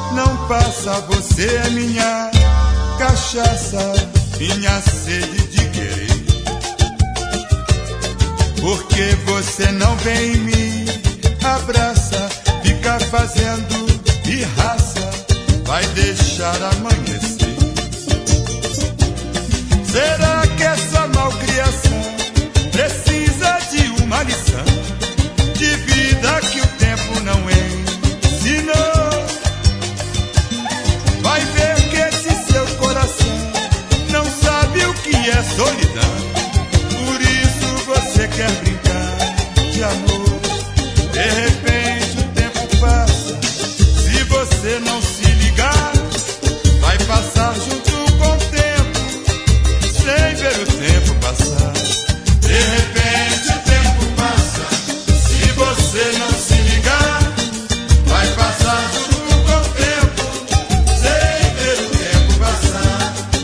não passa, você é minha cachaça, minha sede de querer. Porque você não vem e me abraça, fica fazendo pirraça, vai deixar amanhecer. Será que essa malcriação precisa de uma lição de vida que o tempo não ensinou? Vai ver que esse seu coração não sabe o que é solidão. Por isso você quer brincar de amor. De repente o tempo passa, se você não se ligar, vai passar junto com o tempo, sem ver o tempo passar. De repente o tempo passa, se você não se ligar, vai passar junto com o tempo, sem ver o tempo passar.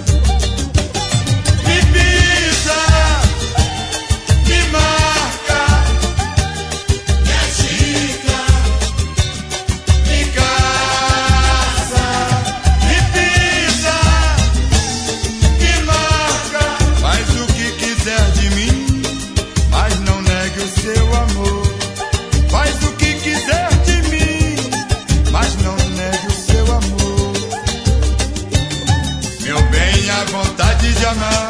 Me pisa, me marca, me agita, me caça. Me pisa, me marca, faz o que quiser de mim, mas não negue o seu amor. Faz o que quiser de mim, mas não negue o seu amor. Meu bem, a vontade de amar